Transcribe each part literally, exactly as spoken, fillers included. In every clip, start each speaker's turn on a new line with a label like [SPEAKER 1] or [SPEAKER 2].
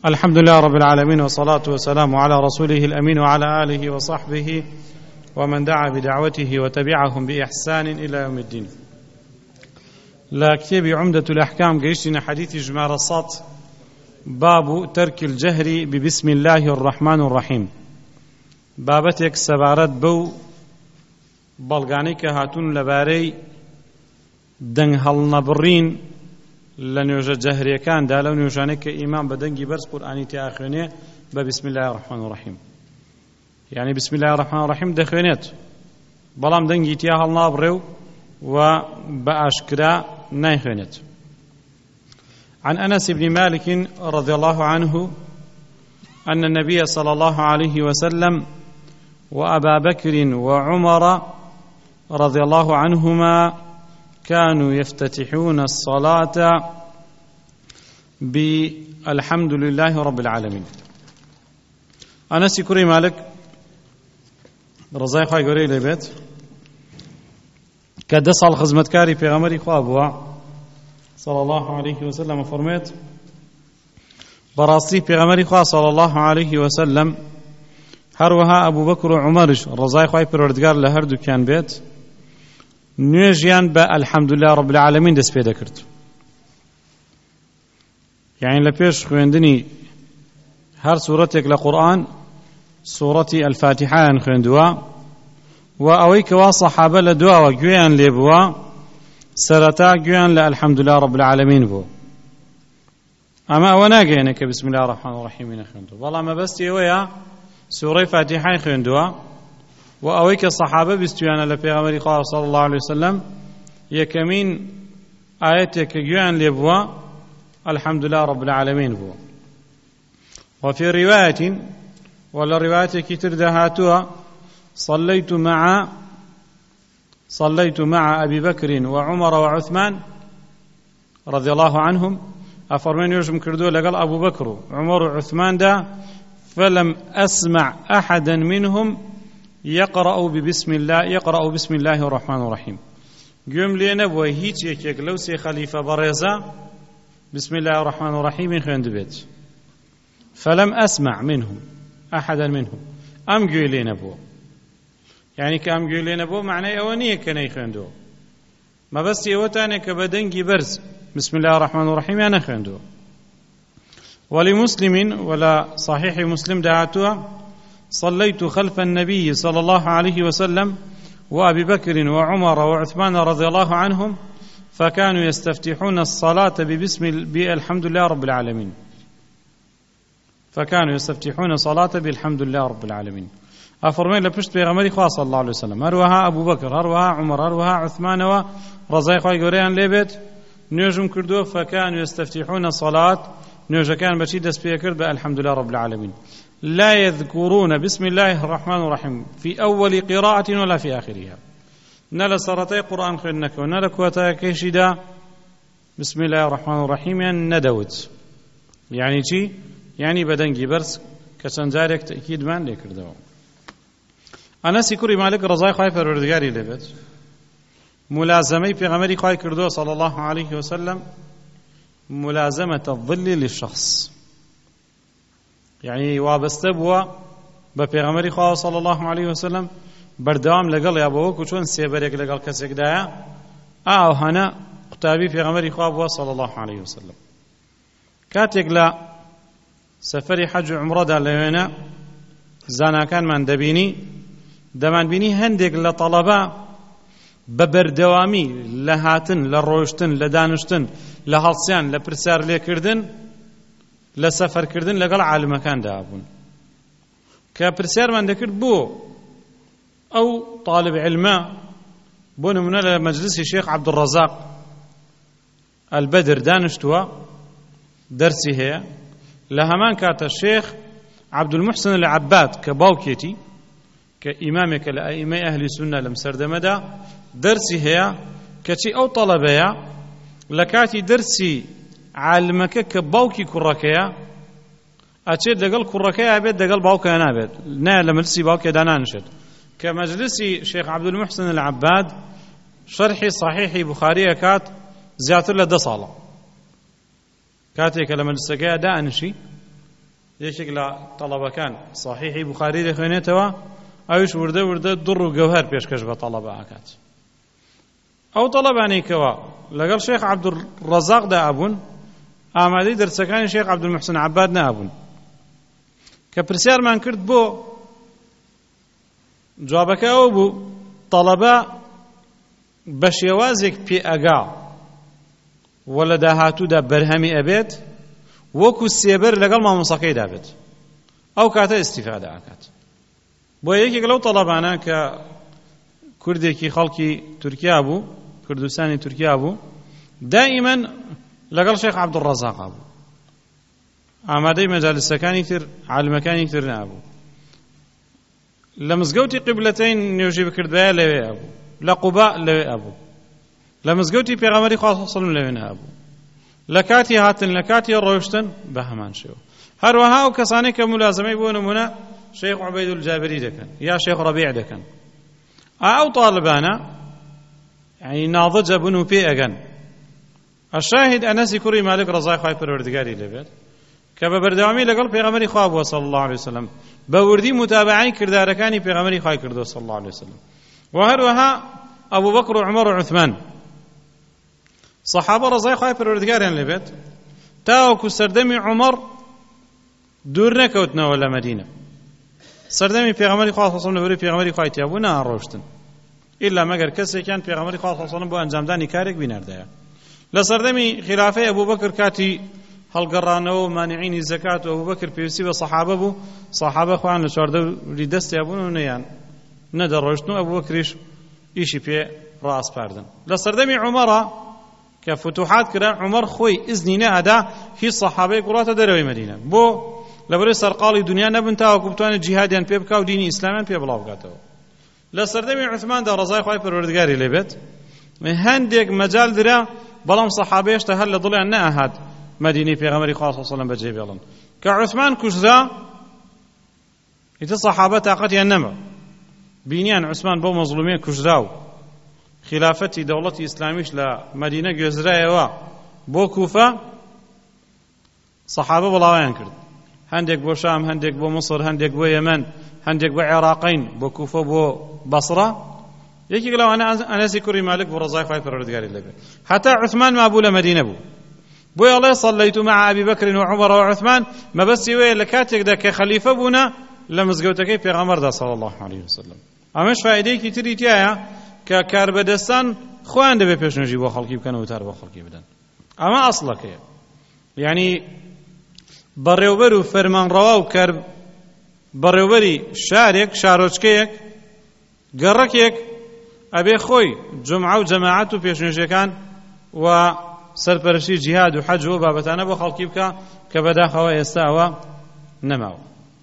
[SPEAKER 1] الحمد لله رب العالمين والصلاة والسلام على رسوله الأمين وعلى آله وصحبه ومن دعا بدعوته وتبعهم بإحسان إلى يوم الدين. لا كتاب عمدة الأحكام قيشنا حديث جمار الصوت باب ترك الجهر ببسم الله الرحمن الرحيم. بابتك سبارت بو بلغانيك هاتون لباري دنگ هالنبرين لنوجه جهري كان دا لو نوجانك إمام بدنجي برس قرآني تأخيني بسم الله الرحمن الرحيم، يعني بسم الله الرحمن الرحيم دخينيت بلام دنجي تياها النابريو وبأشكرا نايخينيت. عن أنس بن مالك رضي الله عنه أن النبي صلى الله عليه وسلم وأبا بكر وعمر رضي الله عنهما كانوا يفتتحون الصلاة بالحمد لله رب العالمين. أنس كري مالك رضاي خواهي قري لبيت كدس على خزمتكاري في غمري خوابوا صلى الله عليه وسلم فرميت براسي في غمري خواه صلى الله عليه وسلم هروها أبو بكر وعمرش رضاي خواهي پروردگار لهردو كان بيت نوێژیان بە الحەمدولله رب العالمین دەست پێ دەکرد. یعنی لە پێش خوێندنی هەر سوورەتێک لە قورئان سوورەتی ئەلفاتیحەیان خوێندووە و ئەوەی کەوا سەحابە لە دواوە گوێیان لێ بووە سەرەتا گوێیان لە الحەمدولله رب العالمین بوو. ئەمە ئەوە ناگەیەنێ کە بسم الله الرحمن الرحیم نەخوێندووە، بەڵام مەبەستی ئەوەیە سوورەی فاتیحای خوێندووە و ئەوەی کە سەحابە بیستویانە لە پێغەمبەری خوا صلی الله عليه وسلم یەکەمین ئاەتێک کە گوێیان لێ بووە الحەمدولله رب العالمین بووە. وفي رواية ولا رواية كتير دهاتها صليت مع صليت مع أبي بكر وعمر وعثمان رضي الله عنهم أفرمين يوجم كردو لقال أبو بكر وعمر وعثمان دا فلم أسمع أحدا منهم يقرأ ببسم الله يقرأ بسم الله الرحمن الرحيم. قوم لينا بو هيك يك لو سي خليفة بريزة بسم الله الرحمن الرحيم خند بيت فلم أسمع منهم أحدا منهم أم قوي لينا بو، يعني كأم قوي لينا بو معنى أونية كان يخندو ما بس يوتاني كبدنجي برز بسم الله الرحمن الرحيم أنا خندو. ولمسلم ولا صحيح مسلم دعاتها صليت خلف النبي صلى الله عليه وسلم وأبي بكر وعمر وعثمان رضي الله عنهم فكانوا يستفتحون الصلاة ببسم بالحمد لله رب العالمين فكانوا يستفتحون صلاة بالحمد لله رب العالمين. أفرمين لبشت بيغمري خاص صلى الله عليه وسلم هروها أبو بكر هروها عمر هروها عثمان ورضي خواهي قريان ليبت نيوجم كردو فكانوا يستفتحون الصلاة نيوجا كان بشي دس بيكر بالحمد لله رب العالمين لا يذكرون بسم الله الرحمن الرحيم في أول قراءة ولا في آخرها. نلا سرتي قرآن خيرنك ونلا كوتا كيشدا بسم الله الرحمن الرحيم يعني ندوت يعني شي يعني بدنجي برس كسنجارك تأكيد من ليكر دو. أنا سيكوري مالك رضاي خايف الردقاري لبت ملازمي في غمري خايف كردو صلى الله عليه وسلم ملازمة الظل للشخص، يعني وابسته بوا بپیغمبری خدا صلی الله علیه وسلم بردام لگل یا بو کو چون سیبرک لگل کسک دایا او هنا قطابی پیغمبری خدا صلی الله علیه وسلم کاتک لا سفر حج عمره دا لوینا زانا كان من دبینی دمان بینی هندێک لە طلبه ببردوامی لهاتن لروشتن لدانشتن لهالسیان لپرسار لێکردن لسفر كردن لقل عالم كان دابون كبرسير من ذكر بو أو طالب علماء بون من مجلس الشيخ عبد الرزاق البدر دانشتوا درسي هي لهمان كات الشيخ عبد المحسن العباد كباوكيتي كإمامك لأئمة أهل السنة لمسرد مدى درسي هي كتي أو طلبية لكاتي درسي عالمك كباوكي كركيا أشيد دقل كركيا أبد دقل باوكي أنا أبد نا لمجلسي باوكي دانا نشد كمجلسي شيخ عبد المحسن العباد شرحي صحيحي بخاري كات زيادة لدى صالة کاتێک کە لە مەجلیسەکەیە دائنشی یەکێک لە تەڵەبەکان صحیحی بوخاری دەخوێنێتەوە، ئەویش وردە وردە دوڕ و گەوهەر پێشکەش بە تەڵەبە ئاکات. ئەو تەڵەبانەی کەوە لەگەڵ شێخ عەبدوڕەزاقدا ئەبوون، ئامادەی دەرسەکانی شێخ عەبدولموحسن عەباد نەبوون، کە پرسیارمان کرد بۆ جوابەکە ئەوە بوو تەڵەبە بە شێوازێک پێ ئەگا وە لە داهاتوودا بەرهەمی ئەبێت وەکو سێبەر لەگەڵ مامۆسەکەیدا بێت، ئەو کاتە ئیستیفادە ئاکات. بۆ یەکێک لەو تەڵەبانە کە کوردێکی خەڵکی تورکیا بوو، کوردستانی تورکیا بوو، دائیمەن لەگەڵ شێخ عەبدوڕەزاق بوو، ئامادەی مەجالسەکانی تر عالمەکانی تر نابوو. لە مزگەوتی قیبلەتەین نوێژی بکردایە لەوێ ئەبوو، لە قوبا لەوێ ئەبوو، لە مزگەوتی پێغەمبەری خوا صلی الله عەلەیهی وسەلەم لەوێ نەبوو، لە کاتی هاتن لە کاتی ڕۆیشتن بە هەمان شێوە. هەروەها ئەو کەسانەی کە مولازمەی بۆ نمونە شێخ عوبەیدولجابری دەکەن یا شێخ ڕەبیع دەکەن، ئەو تاڵبانە یعنی ناضجە بن و پێ ئەگەن. الشاهد ئەنەسی کوڕی مالک ڕەزای خوای پەروەردگاری لێبێت کە بە بەردەوامی لەگەڵ پێغەمبەری خوا بووە صلی الله علیه وسلم، بە وردی متابعەی کردارەکانی پێغەمبەری خوای کردووە صلی الله علیه وسلم. و هەروەها ئەبوو بەکر و عومەر و عوثمان سەحابە ڕەزای خوای پەروەردگاریان لێبێت تاوەکو سەردەمی عومەر دوور نەکەوتنەوە لە مەدینە، سەردەمی پێغەمبەری خوا صلی الله علیه وسلم لەبەری پێغەمبەری خوای تیا بوو نەڕۆشتن ئیلا مەگەر کەسێکیان پێغەمبەری خوا صلی الله علیه وسلم بۆ ئەنجامدانی کارێک بینەردایە. لە سەردەمی خلافەی ئەبوو بەکر کاتی هەڵگەڕانەوە و مانعینی زەکات و ئەبوو بەکر پێویستی بە سەحابە بوو، سەحابە خۆیان لە چواردەوری دەستیا بوون و نەیان نەدەڕۆشتن و ئەبوو بەکریش ئیشی پێ ڕاستپاردن. لە سەردەمی عومەڕە کە فتوحات کرا عومەر خۆی ئیزنی نەئەدا هیچ سەحابەیەک وڵاتە دەرەوەی مەدینە، بۆ لەبەرەوەی سەرقاڵی دنیا نەبن تاوەکو بتوانێت جیهادیان پێ بکا و دینی ئیسلامیان پێ بڵاو بکاتەوە. لە سەردەمی عوثماندا ڕەزای خوای پەروەردگاری لێبێت هەندێک مەجال درا، بەڵام سەحابە هێشتا هەر لە دڵیان نەئەهات مەدینەی پێغەمبەری خوا صلی الله علیه وسلم بەجێ بێڵن. کە عوثمان کوژرا ئیتر سەحابە تاقەتیان نەما، بینیان عوثمان بەو مەزلومیە کوژرا و خلافەتی دەوڵەتی ئیسلامیش لە مەدینە گوێزرایەوە بۆ کوفە، سەحابە بڵاویان کرد، هەندێک بۆ شام، هەندێک بۆ مصر، هەندێک بۆ یەمەن، هەندێک بۆ عێراقین، بۆ کوفە بۆ بەسڕە. یەکێک لەوانە ئەنەسی کوڕی مالک بۆ ڕەزای خوای پەروەردگاری لێبێت هەتا عوثمان مابوو لە مەدینە بوو، بۆی ئەڵێ صەلەیت مع ئەبی بەکر وعومەر وعوثمان، مەبەستی وەیە لە کاتێکدا کە خەلیفە بوونە لە مزگەوتەکەی پێغەمبەردا صلی الله علیه وسلم. ئەمەش فایدەیەکی تری تایە کە کاربەدەستان خۆیان دەبێت پێشنێژی بۆ خەڵکی بکەن و وتار بۆ خەڵکی بدەن. ئەمە ئەسڵەکەیە، یعنی بەڕێوەبەر و فەرمانڕەوا و کار بەڕێوەبەری شارێک، شارۆچکەیەک، گەڕەکێک ئەبێ خۆی جومعە و جەماعەت و پێشنێژیەکان و سەرپەرشتی جیهاد و حەج و بابەتانە بۆ خەڵکی بکە کە بەداخەوە ئێستا ئەوە نەماوە.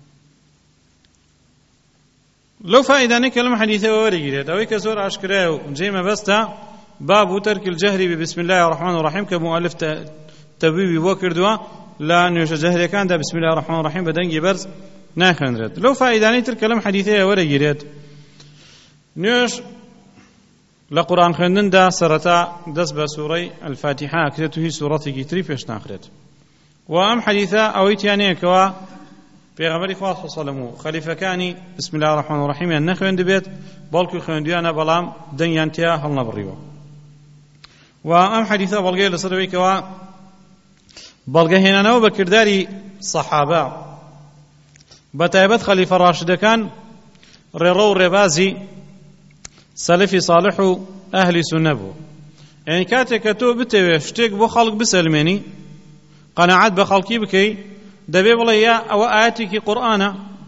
[SPEAKER 1] لەو فائیدانەی کە لەم حەدیثەوە وەرەگیرێت ئەوەی کە زۆر ئاشکرایە و جێی مەبەستە باب تەرک الجەهری ببسم الله الرحمن الرحیم کە مؤلف تەبویبی بۆ کردووە لە نوێژە جەهریەکاندا بسم الله الرحمن الرحیم بە دەنگی بەرز ناخوێنرێت. لەو فائیدانەی تر کە لەم حەدیثەیە وەرەگیرێت نوێژ لە قورئان خوێندندا سەرەتا دەست بە سوورەی الفاتحە ئەکرێت و هیچ سوورەتێکی تری پێش ناخرێت. و ئەم حەدیثە ئەوەی تیانەیەکەوە پێغەمبەری خوا صلی الله علیه و سلم و خەلیفەکانی بسم الله الرحمن الرحیمیان نەخوێند بێت، بەڵکو خوێندویانە بەڵام دەنگیان تیا هەڵنەبڕیوە. و ئەم حەدیثە بەڵگەیە لەسەرەوەی کەوە بەڵگەهێنانەوە بە کردداری سەحابە بەتایبەت خەلیفە ڕاشدەکان ڕێڕە و ڕێبازی سەلەفی ساڵح و ئەهلی سونە بوو. یعنی کاتێک کە تۆ بتەوێ شتێک بۆ خەڵک بسەلمێنی، قەناعەت بە خەڵکی بکەی، دەبێ بڵێ یا ئەوە ئاەتێکی قورئانە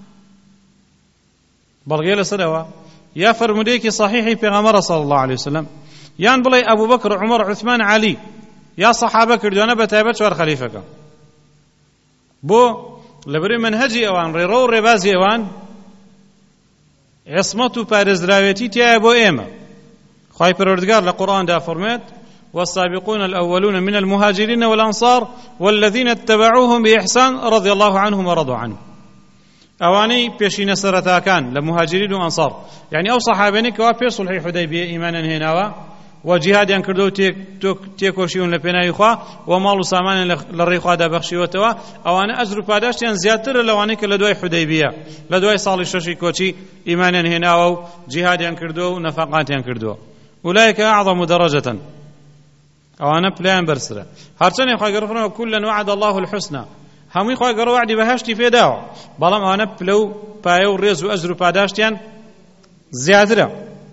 [SPEAKER 1] بەڵگەیە لەسەرەوە، یا فەرمودەیەکی صحیحی پێغەمبەرە صلی الله علیه وسلم، یان بڵێ ئەبوو بەکر عومەر عوثمان عەلی یا سەحابە کردوانە بەتایبەت چوار خەلیفەکە. بۆ لەبەرەوەی منهەجی ئەوان، ڕێڕە و ڕێبازی ئەوان عصمەت و پارێزراوێتی تایە بۆ ئێمە. خوای پەروەردگار لە قورئاندا فەرمێت والسابقون الأولون من المهاجرين والأنصار والذين اتبعوهم بإحسان رضي الله عنهم ورضوا عنه. أواني بيشين سرتاكان لمهاجرين وأنصار، يعني أو صحابين كوا في صلح حديبية إيمانا هناوا و جیهادیان کردو و تێکۆشیون لە پێناوی خوا و ماڵ و سامانیان لە ڕێی خوادا بەخشیوەتەوە ئەوانە ئەجر و پاداشتیان زیاترە لەوانەی کە لە دوای حودەیبیە لە دوای ساڵی شەشی کۆچی ئیمانیان هێناوە و جیهادیان کردووە و نەفەقاتیان کردووە أولئك أعظم درجة أوانا بلان برسرة هرچني خواهي قرفنا كلا وعد الله الحسنى همي خواهي قروا وعدي بهشتي في داو بلام أوانا بلو بايو ريز وأجر باداشتيان زيادرة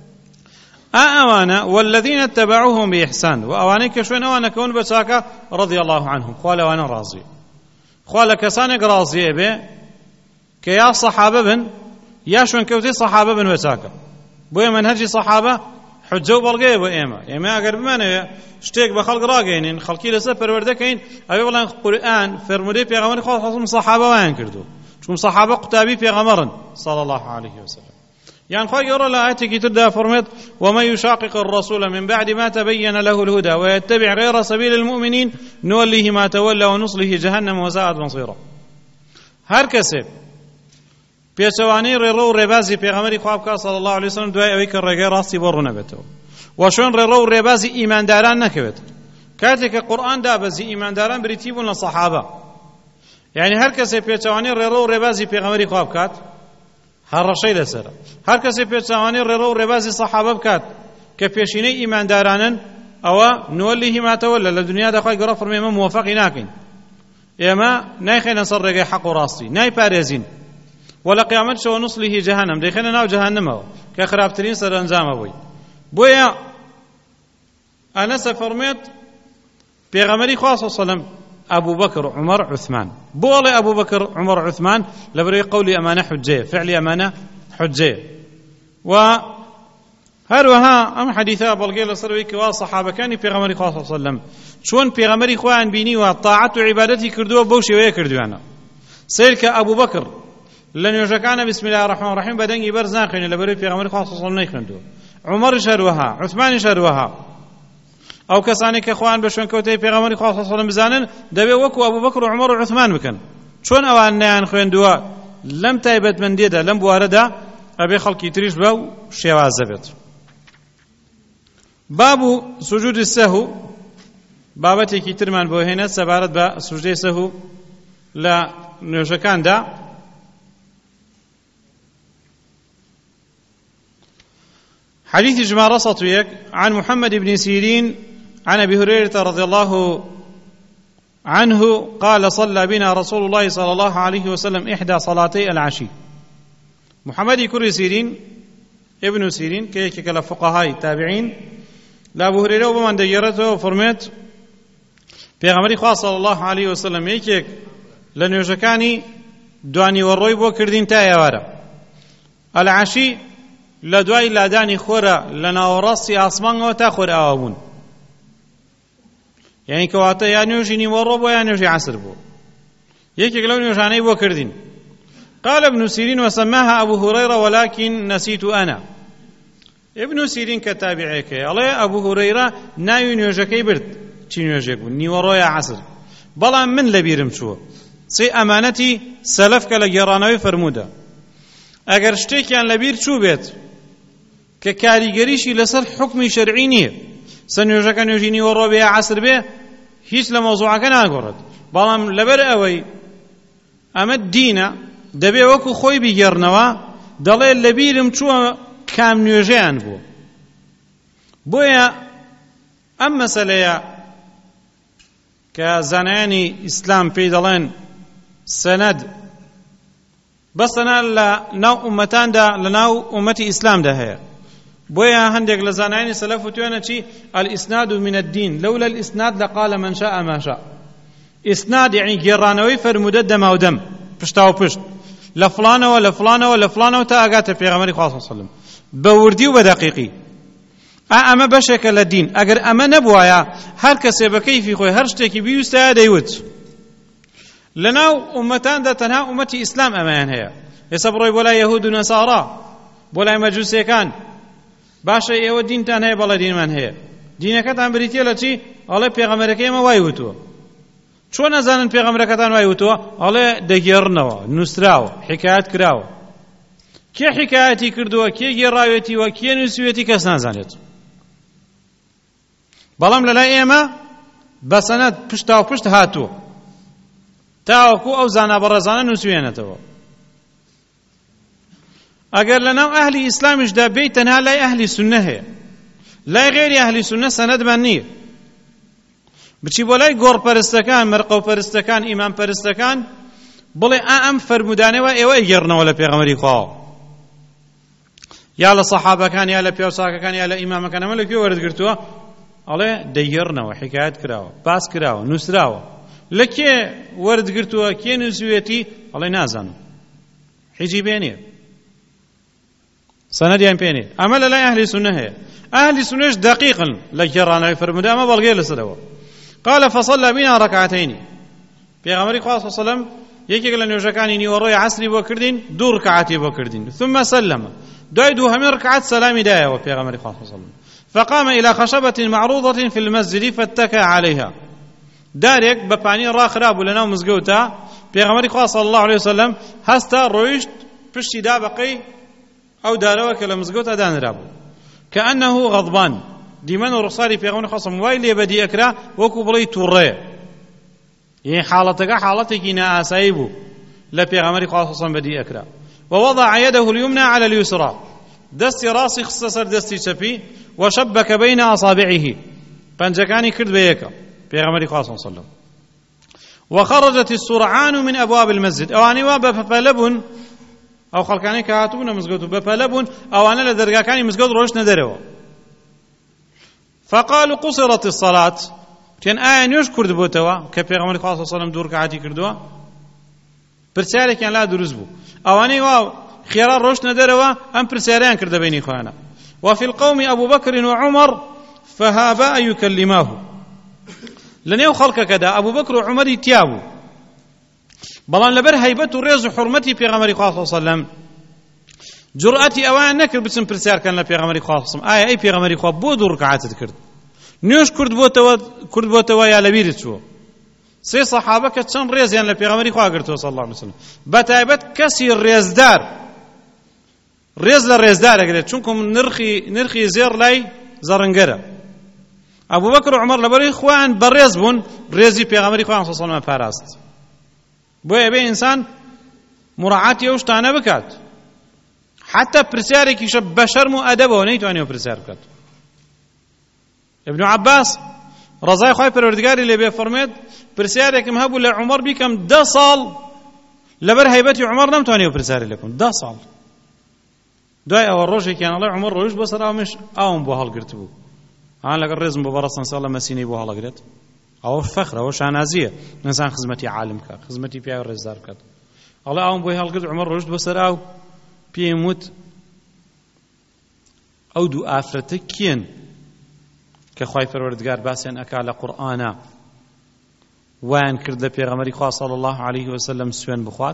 [SPEAKER 1] أوانا والذين اتبعوهم بإحسان وأوانا كشوين أوانا كون بساكا رضي الله عنهم خوال أوانا راضي خوال كسانك راضي به كيا صحابة بن يا شوين كوتي صحابة بن بساكا بويا منهجي صحابة حجة وبلغية بو إيما إيما أقر بمانه شتيك بخلق راقين خلقي لسا پروردكين أبي والله قرآن فرمودي پیغمبر خواهد حصم صحابة وين كردو چون صحابة قتابي پیغمبرن صلى الله عليه وسلم يعني خواهي يقول الله آياتي كتر ده فرمت وما يشاقق الرسول من بعد ما تبين له الهدى ويتبع غير سبيل المؤمنين نوليه ما تولى ونصله جهنم وساءت مصيره هر کسی پێچەوانەی ڕێڕە و ڕێبازی پێغەمبەری خوا بکات صلی الله علیه وسلم دوای ئەوەی کە ڕێگەی ڕاستی بۆ ڕوونەبێتەوە و شوێن ڕێڕە و ڕێبازی ئیمانداران نەکەوێت کاتێک کە قورئان دابەزی ئیمانداران بریتی بوون لە سەحابە یعنی هەر کەسێ پێچەوانەی ڕێڕە و ڕێبازی پێغەمبەری خوا بکات هەڕەشەی لەسەرە هەر کەسێ پێچەوانەی ڕێڕە و ڕێبازی سەحابە بکات کە پێشینەی ئیماندارانن ئەوە نوەلیه ما تەوەلە لە دنیادا خوای گەورە فەرمێ ئێمە موافەقی ناکەین ئێمە نایخێنە سەر ڕێگەی حەق و ڕاستی نایپارێزین ولا قيامت شو نصله جهنم دخلنا ناو جهنم كخرابترين سر انزام بوي بويا انا سفرمت بيغمري خاص وسلم ابو بكر عمر عثمان بولي ابو بكر عمر عثمان لبري قولي امانه حجيه فعلي امانه حجيه و هروها ام حديثا بلغيل سروي كوا صحابه كان بيغمري خاص وسلم شلون بيغمري خوان بيني وطاعت وعبادتي كردو بوشي ويا كردو انا سيرك ابو بكر لن يجكان بسم الله الرحمن الرحيم بدن يبرز ناخين لبري في غمر خاص صلى الله عليه وسلم عمر شروها عثمان شروها او كسانك اخوان بشون كوتي في غمر خاص صلى الله عليه وسلم بزانن دبي وكو ابو بكر وعمر وعثمان بكن شلون اوان نان خوين دوا لم تايبت من ديدا لم بواردا ابي خلقي تريش باو شوازبت باب سجود السهو بابتي كي ترمان بو هنا سبارت با سجود السهو لا نيوشكان دا حديث جمع رصط ويك عن محمد بن سيرين عن أبي هريرة رضي الله عنه قال صلى بنا رسول الله صلى الله عليه وسلم إحدى صلاتي العشي محمد كري سيرين ابن سيرين كيك كلا فقهاء تابعين لا أبو هريرة ومن ديرته فرمت في غمري خاص صلى الله عليه وسلم يكيك لن يجكاني دواني والروي بو كردين تايا وارا العشي لدواي لاداني خورا لنا وراسي آسمان و تاخور آوابون يعني كواتا يا نيوشي نيورو بو يا نيوشي عصر بو يكي قلو نيوشاني بو كردين قال ابن سيرين وسماها أبو هريرة ولكن نسيت أنا ابن سيرين كتابعيك الله أبو هريرة نايو نيوشكي برد چي نيوشك بو نيورو يا عصر بلا من لبيرم شو سي أمانتي سلفك لجيرانوي فرمودا اگر شتێکیان لەبیر چوو بێت کە کاریگەریشی لەسەر حکمی شەرعی نییە سە نوێژەکە نوێژی نیوەڕۆ بێ عەسر بێ هیچ لە مەوزوعەکە ناگۆڕێت بەڵام لەبەر ئەوەی ئەمە دینە دەبێ وەکو خۆی بیگەڕنەوە دەڵێ لەبیرم چووە کام نوێژەیان بوو بۆیە ئەم مەسەلەیە کە زانایانی ئیسلام پێی دەڵێن سەنەد بەسەنە لە ناو ئومەتاندا لە ناو ئومەتی ئیسلامدا هەیە بۆیە هەندێک لە زانایانی سەلەف وتوێنە چی الئیسناد من الدین لولا الئیسناد لقال من شاء ما شاء ئیسناد یعنی گێڕانەوەی فەرموودە دەما و دەم پشتا و پشت لە فڵانەوە لە فڵانەوە لە فڵانەوە تا ئاگاتە پێغەمبەری خوا صلی الله علیه وسلم بە وردی و بە دەقیقی ئەمە بەشێکە لە دین ئەگەر ئەمە نەبوایە هەر کەسێ بە کەیفی خۆی هەر شتێکی بیویستایە دەیوت لناو أمتان دا تنها أمتي إسلام أمان هي يسبروا بولا يهود ونصارى بولا مجوسي كان باشا يهود دين تان هي بولا دين من هي دينك تان بريتيا لتي الله بيغمرك ما وايوتو شو نزانن بيغمرك تان وايوتو الله دغيرنوا نسراو حكايات كراو كي حكايتي كردوا كي غراويتي وكي نسويتي كسنا زانيت بەڵام لەلای ئێمە بە سەنەد پشتا و پشت هاتووە تاوەکو ئەو زانا بەڕێزانە نووسوێنێتەوە. ئەگەر لەناو ئەهلی ئیسلامیشدا بێی تەنها لای ئەهلی سوننە هەیە، لای غێری ئەهلی سوننە سەنەدمان نییە. بچی بۆ لای گۆڕپەرستەکان، مەرقەوپەرستەکان، ئیمامپەرستەکان بڵێ ئا ئەم فەرمودانەوە ئێوە ئەیگەڕنەوە لە پێغەمبەری خواوە، یا لە سەحابەکان یا لە پیاوچاکەکان یا لە ئیمامەکان، ئەمە لەکوێ وەرزگرتووە؟ ئەڵێ دەیگەڕنەوە، حکایەت کراوە، باس کراوە، نووسراوە. لە کێ وەرزگرتووە؟ کێ نووسوێتی؟ ئەڵێ نازانم، حیجی بێ نییە، سەنەدیان پێ نییە. ئەمە لە لای ئەهلی سوننە هەیە. ئەهلی سوننەش دەقیقن لە گێڕانەوەی فەرموودە، ئەمە بەڵگەیە لەسەرەوە. قال فصلى بنا ركعتين پێغەمبەری خوا صلی الله علیه و سلم یەکێک لە نوێژەکانی نیوەڕۆی عەسری بۆ کردین، دوو ڕکعاتی بۆ کردین، ثم سلم، دوای دووهەمین ڕکعات سەلامی دایەوە پێغەمبەری خوا صلی الله علیه و سلم. فقام إلى خشبة معروضة في المسجد فاتكى عليها، دارێک بە پانی ڕاخرابوو لەناو مزگەوتە، پێغەمبەری خوا صلی الله علیه و سلم هەستا ڕۆیشت پشتی دا بەقەی ئەو دارەوە کە لە مزگەوتە دانرابوو، كأنه غضبان، دیمەن و ڕوخساری پێغەمبەری خوا صلی الله علیه و سلم وای لێبەدی ئەکرا وەکو بڵێی تووڕەیە، یعنی حاڵەتەکە حاڵەتێکی نائاسایی بوو لە پێغەمبەری خوا صلی الله علیه و سلم بەدی ئەکرا. ووضع يده اليمنى على اليسرى، دەستی ڕاستی خستە سەر دەستی چەپی، وشبك بين أصابعه، پەنجەکانی کرد بە یەکە پێغەمبەری خوا صلی الله علیه و سلم. وخرجت السرعان من أبواب المسجد، ئەوانەی وا بەپەپەلە بوون، ئەو خەڵکانەی کە هاتوونە مزگەوت و بەپەلە بوون، ئەوانە لە دەرگاکانی مزگەوت ڕۆیشتنە دەرەوە. فقالوا قصرت الصلاة، تێن ئایا نوێژ کورد بۆتەوە کە پێغەمبەری خوا صلی الله علیه و سلم دوو ڕکعاتی کردووە؟ پرسیارێکیان لا دروست بوو، ئەوانەی وا خێرا ڕۆشتنە دەرەوە ئەم پرسیاریان کردە بینی خۆیانە. وفي القوم أبو بكر وعمر فهابا يكلماه، لەنێو خەڵکەکەدا ئەبوو بەکر و عومەری تیا بوو، بەڵام لەبەر هەیبەت و ڕێز و حورمەتی پێغەمبەری خوا صلی الله علیه و سلم جورئەتی ئەوان نەکرد بچن پرسیارکەن لە پێغەمبەری خوا صلی الله علیه و سلم، ئایا ئەی پێغەمبەری خوا بۆ دوو ڕکعاتت کرد؟ نوێژ کورد بۆتەوە کورد بۆتەوە یا لەبیرت چووە؟ سێ سەحابە کە چەند ڕێزیان لە پێغەمبەری خوا گرتووە صلی الله علیه و سلم، بەتایبەت کەسی ڕێزدار ڕێز لە ڕێزدارەگرێت، چونکە نرخی نرخی زێڕ لای زەڕەنگەرە. ئەبوو بەکر و عومەر لەبەرەوەی خۆیان بەڕێز بوون، ڕێزی پێغەمبەری خوا صلی الله علیه و سلم پاراست. بۆیە ئەبێ ئینسان مراعاتی ئەو شتانە بکات، حتا پرسیارێکیشە بە شەرم و ئەدەبەوە نەیتوانێت پرسیار بکات. ابن عباس ڕەزای خوای پەروەردگاری لێ بێ فەرمێت پرسیارێکم هەبوو لە عومەر بیکەم دە ساڵ، لەبەر هەیبەتی عومەر نەمتوانێت پرسیاری لێ بکەم، دە ساڵ. دوای ئەوە ڕۆژێکیان ئەڵێ عومەر ڕۆیشت بۆ سەر ئاومش ئاوم بۆ هەڵگرت بوو، ئان لەگەڵ ڕێزم بۆ بەڕەستن ساڵ لە مەسینەی بۆ هەڵەگرێت. ئەوە فەخرە، ئەوە شانازیە، ئینسان خزمەتی عالم بکات، خزمەتی پیاوی ڕێزدار بکات. ئەڵێ ئاوم بۆی هەڵگرت، عومەر ڕۆیشت بۆ سەر ئاو، پێم وت ئەو دوو ئافرەتە کێن کە خوای پەروەردگار باسییان ئەکا لە قورئانە وایان کرد لە پێغەمبەری خوا صلی الله علیه و سلم سوێن بخوات؟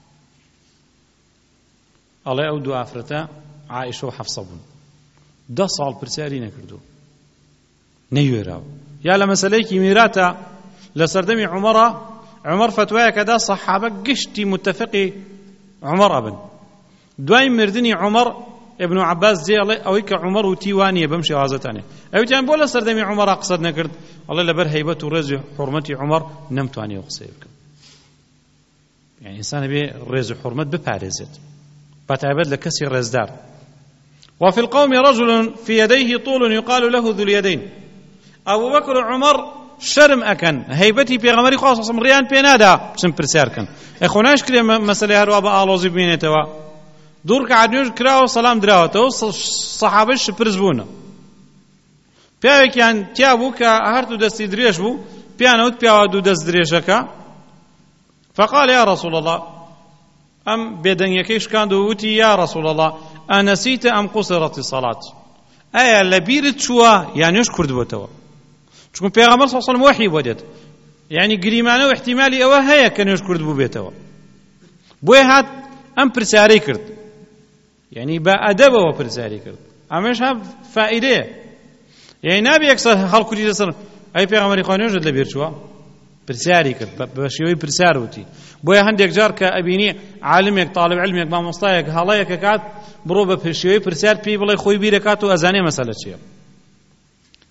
[SPEAKER 1] ئەڵێ ئەو دوو ئافرەتە عائشە و حەفسە بوون، دە ساڵ پرسیاری نەکردو، نەیوێراو. یا لە مەسەلەیەکی میراتە لە سەردەمی عومەڕە، عومەر فتوایەکە دا سەحابە گشتی متفقی عومەر ئەبن. دوای مردنی عومەر ابن عباس جێ ئەڵێ ئەوەی کە عومەر وتی وانیە بەم شێوازەتانێ، ئەویتیان بۆ لە سەردەمی عومەڕا قسەت نەکرد؟ ئەڵێ لەبەر هەیبەت و ڕێز و حورمەتی عومەر نەمتوانێ قسەی بکەم. یعنی ئینسان بێ ڕێز و حورمەت بپارێزێت، بەتایبەت لە کەسی ڕێزدار. وفي القوم رجل في يديه طول يقال له ذو اليدين، أبو بكر وعمر شرم أكن هيبتي بيغمري خاصة صمريان بينادا بسم برسيار كان إخوناش كلي مسألة هروا بآلوزي بينتوا دور كعدنيوش كراو سلام دراوته صحابش برزبونا بيا كان تيابو كهرتو دستي دريش بو بيانوت بياودو دست دريشكا، فقال يا رسول الله أم بدن يكيش كان دوتي يا رسول الله أنسيت أم قصرت الصلاة؟ أي لبيرت شوا يعني يش كرد بوتوا شكون بيغمر صلى الله عليه وسلم وحي وجد يعني قريمانه واحتمالي أو هيا كان يش كرد بوبيتوا بوي هات أم برساري كرد يعني بأدب وبرساري كرد أمش هم فائدة يعني نبي أكثر خلق كل جسر أي بيغمر يخوان يوجد لبيرت شوا برساري كرد بشيوي برساروتي بويا هندێک جار کە ئەبینی عالمێک طالب علمێک مامۆستایەک هەڵەیەکە کات بڕۆ بە پێشێوەی پرسیار پێی بڵێ خۆی بیرەکات و ئەزانێ مەسەلە چییە.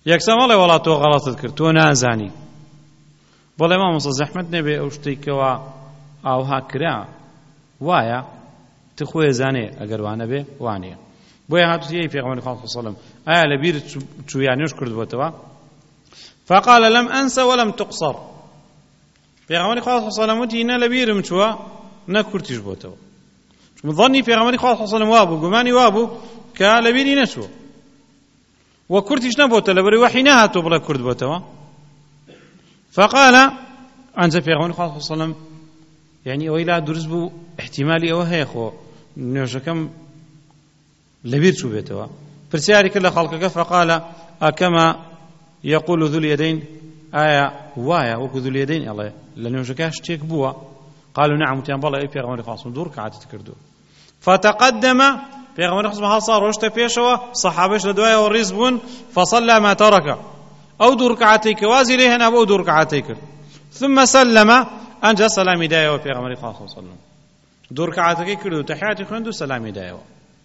[SPEAKER 1] یەکسەر مەڵێ وەڵا تۆ غەڵەتت کرد تۆ نازانی بەڵێ مامۆستا زەحمەت نەبێ ئەو شتێکەوە ئاوها کرا وایە تو خۆی زانێ ئەگەر وانە بێ وانەیە بۆیە هاتوویەی پێغەمبەری خوا صلی الله علیه وسلم ئایا لەبیر چوو یا نوێژ کردبووەتەوە فقال لم أنس ولم تقصر پێغەمبەری خوا صلی الله علیه وسلم وتی نە لەبیرم چووە نە کورتیش بووەتەوە ظنی پێغەمبەری خوا صلی الله علیه وسلم وابوو گومانی وابوو کە لەبیری نەچووە و کورتیش نەبووەتە لەبەرەوەی وحی نەهاتوو بڵێ کورت بووەتەوە فقال ئەنجا پێغەمبەری خوا صلی الله علیه وسلم يعني ئەوەی لا دروست بوو احتیمالی ئەوە هەیە خۆ نوێژەکەم لەبیر چوو بێتەوە پرسیاری کرد لە خەڵکەکە فقال ئەکەما يقول ذو اليدين آية وايا وكو ذو اليدين الله لنوجكاش شتيك بوا قالوا نعم وتيان بالله اي بيغمر خاصم دور كعات تكردو فتقدم بيغمر خاصم حصار روشتا بيشوا صحابيش لدوايا والرزبون فصلى ما ترك او دور كعاتيك وازي ليهن ابو دور كعاتيك ثم سلم انجا سلام دايا وبيغمر خاصم صلى دور كعاتيك كردو تحياتي خندو سلام دايا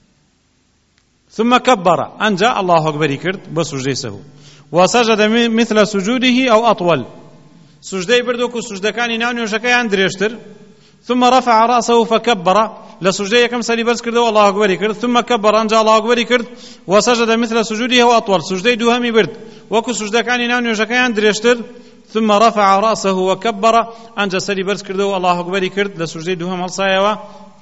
[SPEAKER 1] ثم كبر انجا الله اكبر يكرد بسجدي سهو وسجد مثل سجوده أو أطول سجدي بردوك سجد كان ينام وشكاي عند ريشتر ثم رفع رأسه فكبر لسجدي كم سلي برس كرد والله أكبر كرد ثم كبر أنجا الله أكبر كرد وسجد مثل سجوده أو أطول سجدي دوهمي برد وكو سجد كان ينام وشكاي عند ريشتر ثم رفع رأسه وكبر أنجا سلي برس كرد والله أكبر كرد لسجدي دوهم الصايوة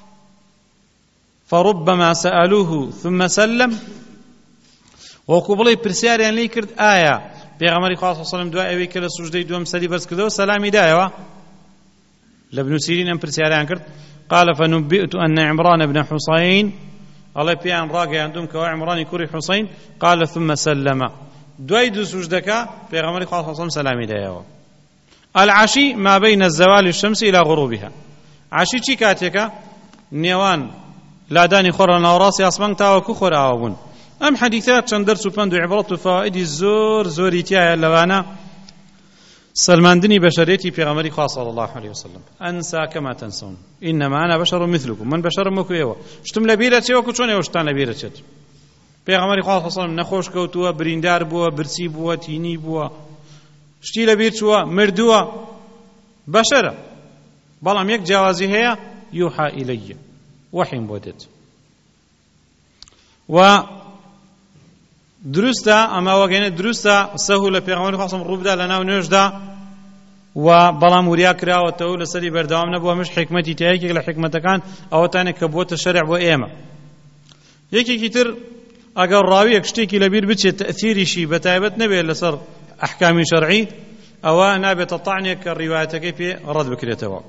[SPEAKER 1] فربما سألوه ثم سلم وەکو بڵێ پرسیاریان لێ کرد ئایا پێغەمبەری خوا صلی الله علیه وسلم دوای ئەوەی کە لە سوژدەی دووەم سەری بەرز کردەوە سەلامی دایەوە لە ابن سیرین ئەم پرسیاریان کرد قال فنبئت أن عمران بن حسين الله پێیان ڕاگەیاندوم کەەوە عمرانی کوڕی حوسین قال ثم سلم دوای دوو سوژدەکە پێغەمبەری خوا صلی الله علیه وسلم سەلامی دایەوە العشي ما بين الزوال الشمس إلى غروبها عشی چی کاتێکە نێوان لادانی خۆر لە ناوەڕاستی ئاسمان تاوەکو خۆراوە بوون ئەم حەدیثات چەند دەرس و پند و عیبرەت و فەوائیدی زۆر زۆری تایە لەوانە سلماندنی بەشەرێتی پێغەمبەری خوا صلی الله عليه وسلم ئەنسا کەما تەنسون ئینەما ئەنا بەشەر مثلکم من بەشەرم وەکو ئێوە شتم لە بیرە چێ وەکو چۆن ئێوە شتان لە بیرە چێت پێغەمبەری خوا صلی الله عليه وسلم نەخۆش کەوتووە بریندار بووە برسی بووە تینی بووە شتی لە بیر چووە مردووە بەشەرە بەڵام یەک جیاوازی هەیە یوحا ئیلەیە وحیم بۆ دێت و دروستە ئەمە وەگەنە دروستە سەهو لە پێغەمبەری خوا صلی الله علیه وسلم ڕووبدا لە ناو نوێژدا و بەڵام وریا کراوەتەوە لەسەری بەردەوام نەبووە مش حکمەتی تایەکێک لە حکمەتەکان ئەوەتانێک کە بۆتە شەرع بۆ ئێمە یەکێکی تر ئەگەر ڕاویەک شتێکی لەبیر بچێت تەئثیریشی بەتایبەت نەبێت لەسەر ئەحکامی شەرعی ئەوە نابێتە تەعنێک کە ڕیوایەتەکەی پێ ڕەت بکرێتەوە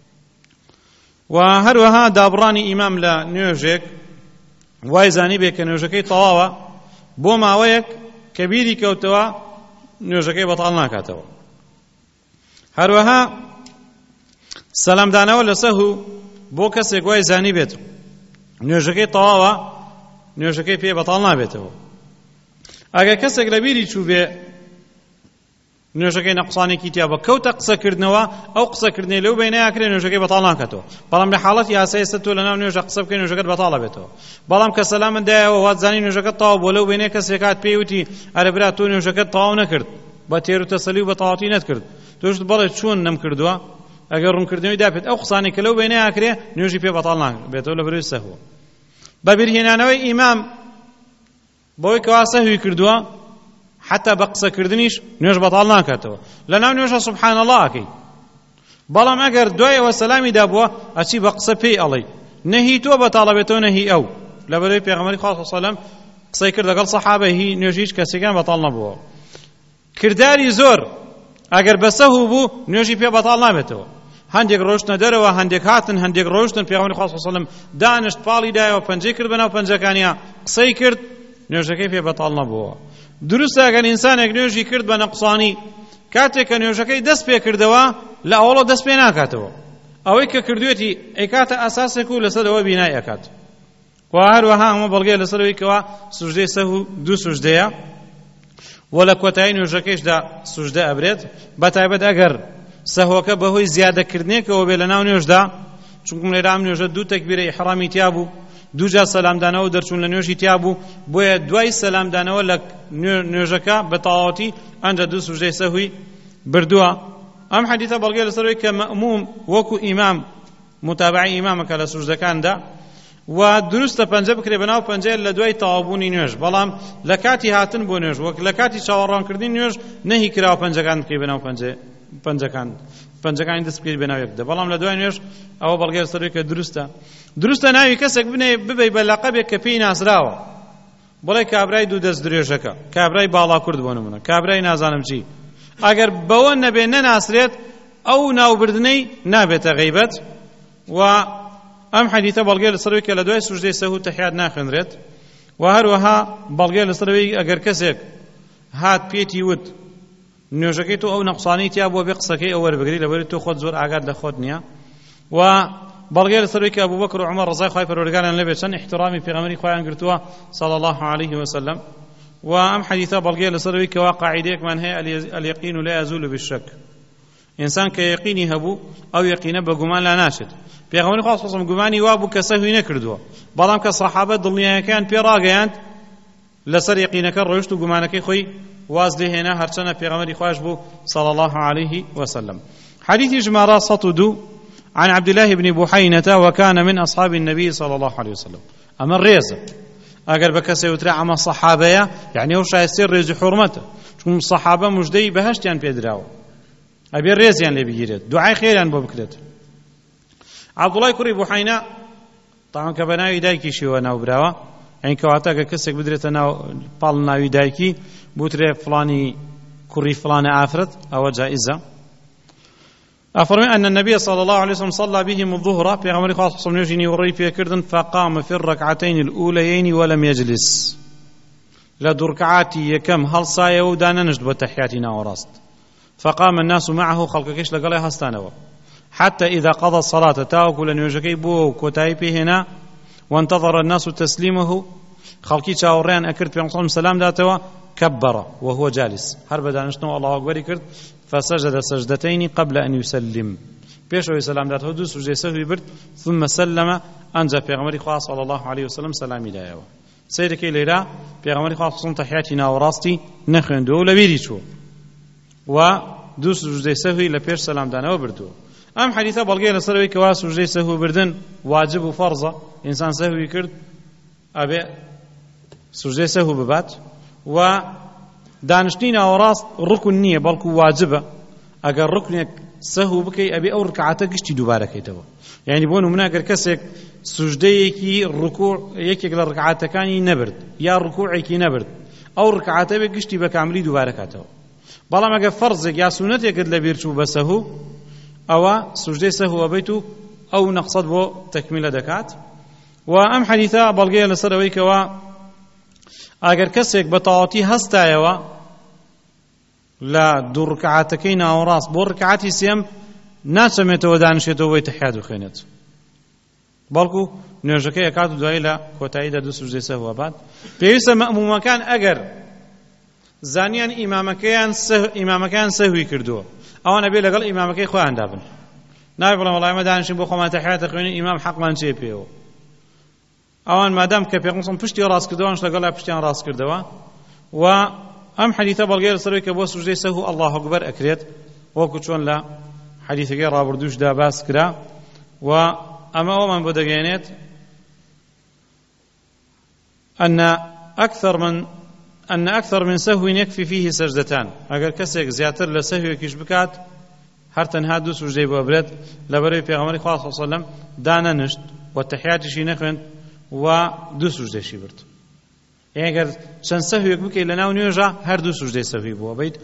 [SPEAKER 1] و هەروەها دابڕانی ئیمام لە نوێژێک وای زانی بێ کە نوێژەکەی تەواوە بۆ ماوەیەک کە بیری کەوتەوە نوێژەکەی بەتاڵ ناکاتەوە هەروەها سەلامدانەوە لە سەهو بۆ کەسێک وای زانی بێت نوێژەکەی تەواوە نوێژەکەی پێ بەتاڵ نابێتەوە ئەگەر کەسێک لە بیری چوو بێ نوێژەکەی نەقسانێکی تیا بە کەوتە قسەکردنەوە ئەو قسەکردنەی لەو بینەیە کرێ نوێژەکەی بەتاڵ ناکاتەوە بەڵام لە حاڵەتی یاساییە تۆ لەناو نوێژە قسە بکەی نوێژەکەت بەتاڵە بێتەوە بەڵام کە سەلامت دایەوە وات زانی نوێژەکەت تەواو بۆ لەو بینەیە کەسێک هات پێی وتی ئەرە برا تۆ نوێژەکەت تەواو نەکرد بە تێر و تەسەلی و بە تەواوەتی نەتکرد تۆش بەڵێ چۆن نەمکردووە ئەگەر ڕوونکردنەوەی داپێت ئەو قسانەی کە لەو بینەیە کرێ نوێژی پێ بەتاڵ نابێتەوە لە بەروی سەهوە بە بیرهێنانەوەی ئیمام بۆی کەوا سەهوی کردووە حتى بقصة كردنيش نوش بطال ناكاتوا لنا نوش سبحان الله أكي بلام أجر دعاء وسلامي دابوا أشي بقصة بي علي نهي تو بطالبته نهي أو لبري بيغمري خاص صلى الله عليه وسلم قصة كرد قال صحابة هي نوشيش كسيكان بطال نبوا كرداري زور أجر بسهو بو نوشي بي بطال نابتوا هندێک ڕۆشتنە دەرەوە هەندێک هاتن هەندێک ڕۆشتن پێغەمبەری خوا صلی الله علیه وسلم دانشت پاڵی دایەوە پەنجەی کرد بەناو پەنجەکانیە قسەی کرد نوێژەکەی پێ بەتاڵ نەبووە دروستە ئەگەر ئینسانێک نوێژی کرد بە نەقسانی کاتێک کە نوێژەکەی دەست پێ کردەوە لە ئەوڵە دەست پێ ناکاتەوە ئەوەی کە کردوێتی ئەیکاتە ئاساسێک و لەسەرەوە بینای ئەکات و هەروەها ئەمە بەڵگەیە لەسەرەوەی کەوا سوژدەی سەهو دوو سوژدەیە و لە کۆتایی نوێژەکەیشدا سوژدە ئەبرێت بەتایبەت ئەگەر سەهوەکە بەهۆی زیادەکردنێکەوە بێ لە ناو نوێژدا چونکە لێرە ئەم نوێژە دوو تەکبیرە ئیحرامی تیا بوو دووجار سەلامدانەوە دەرچوون لە نوێژی تیا بوو بۆیە دوای سەلامدانەوە لە نوێژەکە بە تەواوەتی ئەنجا دوو سوژدەی سەهوی بردووە. ئەم حەدیثە بەڵگەی لەسەرەوەی کە مەئموم وەکو ئیمام متابعی ئیمامەکە لە سوژدەکاندا و دروستە پەنجە بکرێ بەناو پەنجەیە لە دوای تەواوبوونی نوێژ، بەڵام لە کاتی هاتن بۆ نوێژ وەک لە کاتی چاوەڕوانکردنی نوێژ نەهی کراوە پەنجەکان بکەی بەناو پەنجەکان پەنجەکانی دەست بکەیت بەناو یەکدا، بەڵام لە دوای نوێژ ئەوە بەڵگەی لەسەرەوەی کە دروستە. دروستە ناوی کەسێک بنێ ببەی بە لەقەبێک کە پێی ناسراوە، بڵێ کابرای دوو دەست درێژەکە، کابرای باڵاکورد بۆ نمونە، کابرای نازانم چی. ئەگەر بەوە نەبێ نەناسرێت ئەو ناوبردنەی نابێتە غیبەت. و ئەم حەدیثە بەڵگەی لەسەرەوەی کە لە دوای سوژدەی سەهو تەحیات ناخوێنرێت. و هەروەها بەڵگەی لەسەرەوەی ئەگەر کەسێک هات پێتی وت نوێژەکەی تۆ ئەو نەقسانەی تیا بۆ بێ قسەکەی ئەو وەربگری لەبەری تۆ خۆت زۆر ئاگات لە خۆت نییە. و بەڵگەی لەسەرەوەی کە ئەبوبەکر و عومەر ڕەزای خوای پەروەردگاریان لەبێت چەند احترامی پێغەمبەری خۆیان گرتووە صلی الله عليه وسلم. و ئەم حەدیثە بەڵگەی لەسەرەوەی کەوا قاعیدەیەکمان هەیە اليقین لا يزول بالشك، ئینسان کە یەقینی هەبوو ئەو یەقینە بە گومان لا ناچێت. پێغەمبەری خوا صلی الله عليه وسلم گومانی وا بوو کە سەهوی نەکردووە، بەڵام کە سەحابە دڵنیایەکان پێ ڕاگەیاند لەسەر یەقینەکە ڕۆیشت و گومانەکەی خۆی واز لێهێنا هەرچەنە پێغەمبەری خوش بوو صلی الله عليه وسلم. حديث جمارة صتدو عن عبد الله بن بحينة وكان من أصحاب النبي صلى الله عليه وسلم. أما الريزة أقل بكسي وترع أما الصحابة يعني هو شايستير ريز حرمته، شكون الصحابة مجدي بهشتيان بيدراو أبي الريزيان اللي بيجيرت دعاء خيران بوبكلت. عبد الله كري بحينة طبعا كبناوي دايكي شو ناو براوا، يعني كواتا كسك بدرت ناو بال ناوي دايكي بوتري فلاني كري فلان آفرت أو جائزة. أفرمي أن النبي صلى الله عليه وسلم صلى بهم الظهر في غمر خاص صلى الله عليه وسلم فقام في الركعتين الأوليين ولم يجلس لدركعاتي يكم هل صايا ودانا نجد بتحياتنا وراست. فقام الناس معه خلق كيش لقال هستانوا حتى إذا قضى الصلاة تاوكل أن يجكي بو كتايبي هنا وانتظر الناس تسليمه خلقي تاوريان أكرت في صلى سلام داتوا كبر وهو جالس هرب دانشنو الله أكبر كرت فسجد سجدتين قبل أن يسلم بيش ويسلام داته دو سجد سهوي برد ثم سلم أنجا بيغمري خواه صلى الله عليه وسلم سلامي دايوا سيدكي ليلا بيغمري خواه صلى تحياتنا وراستي نخن دو لبيري شو و دو سجد سهوي لبيش سلام دانا وبردو. أم حديثة بلغي لسروي كوا سجد سهو بردن واجب وفرضة إنسان سهوي كرد أبي سجد سهو ببات و دانشتين أو راس ركن نية بلكو واجبة أجر ركنك سهو بكي أبي أو ركعتك اشتي دوباره كيتوا يعني بونو من أجر كسك سجديكي الركوع يكي قل ركعتك كاني نبرد يا ركوعك نبرد أو ركعتك بكشتي بكاملي دوباره كاتوا بلا ما فرضك يا سنتك قد لبيرشو بسهو أو سجدي سهو أبيتو أو نقصد بو تكميل دكات. وأم حديثة بلغي لسرويك و أجر كسك بطاعتي هستايوا لا دو ركعاتكين أو راس بو ركعاتي سيم ناسمت ودانشتو ويتحياد خينت بلكو نيوجكي أكادو دوائلا كوتايدا دو سجدي سهو بعد بيسا مأموما كان أجر زانيان إمامكيان سهو إمامكيان سهوي كردو أو نبي لقل إمامكي خوان دابن نايب والله ما دانشين بو خما تحيات خوين إمام حق من شي بيو أوان مادام كبيرنصم پشتی راست کردوانش لقلا پشتیان راست کردوا. و أم حديثة بلغير سروي كبو سجدي سهو الله أكبر أكريت وكو چون لا حديثة غير رابردوش دا باس كرا. و أما ومن بدقينيت أن أكثر من أن أكثر من سهو يكفي فيه سجدتان أجر كسيك زياتر لسهو يكيش بكات هر تنها دو سجدي بابرد لبري پیغمبر خدا صلى الله عليه وسلم دانا نشت والتحيات شي نخوند و دو سجده شي برد. يعني اگر چند سهوی بکەی لەناو نوێژە هەر دوو سوژدەی سەهوی بووە بیت